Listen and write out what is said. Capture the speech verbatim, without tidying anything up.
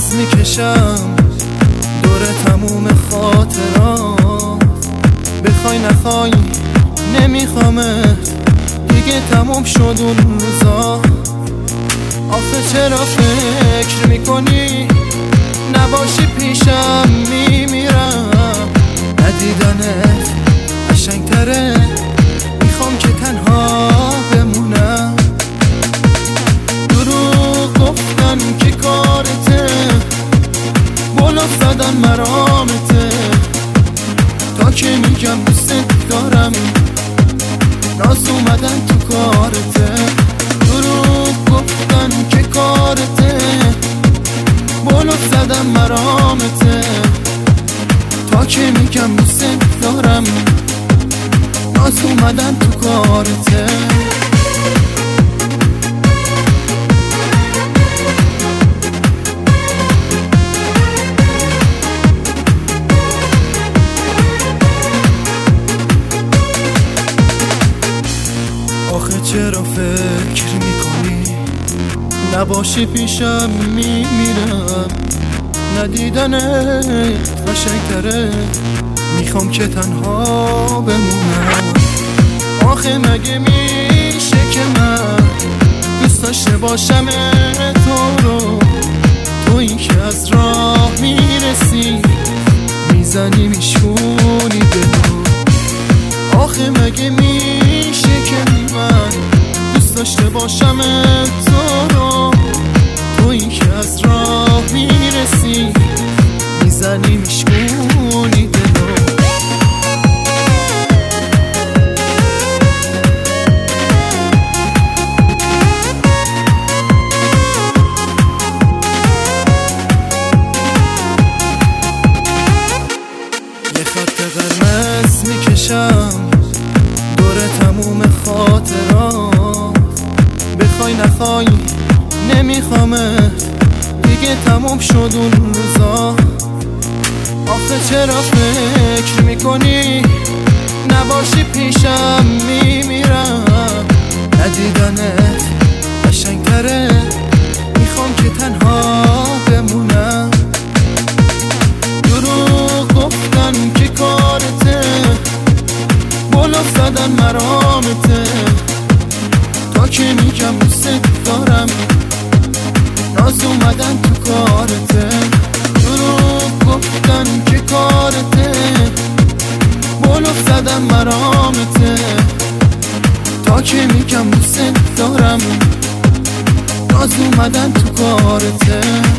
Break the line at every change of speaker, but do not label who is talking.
قرمز میکشم دور تموم خاطرات، بخوای نخوای نمیخوامت دیگه، تموم شد اون روزا. آخه چرا فکر میکنی نباشی پیشم میمیرم، ندیدنت قشنگتره، میخوام که تنها بمونم. دروغ گفتن که کارته، بلوف زدن مرامته، تا که میگم دوست دارم ناز اومدن تو کارته. دروغ گفتن که کارته، بلوف زدن مرامته، تا که میگم دوست دارم ناز اومدن تو کارته. آخه چرا فکر میکنی نباشی پیشم میمیرم، ندیدنت قشنگتره، میخوام که تنها بمونم. آخه مگه میشه که من دوست داشته باشم تو رو، تویی که از راه میرسی میزنی میشونی دلو. آخه مگه میشه که من دوست داشته باشم تو رو، تویی که از راه میرسی میزنی میشونی دلو. یه خط قرمز میکشم دور تموم خاطرات، بخوای نخوای نمیخوامت دیگه، تموم شد اون روزا. آخه چرا فکر میکنی نباشی پیشم میمیرم، ندیدنت قشنگتره، میخوام که تنها بمونم. دروغ گفتن که کارته، بلوف زدن مرامته، تا که میگم دوست دارم ناز اومدن تو کارته. دروغ گفتن که کارته، بلوف زدن مرامته، تا که میگم دوست دارم ناز اومدن تو کارته.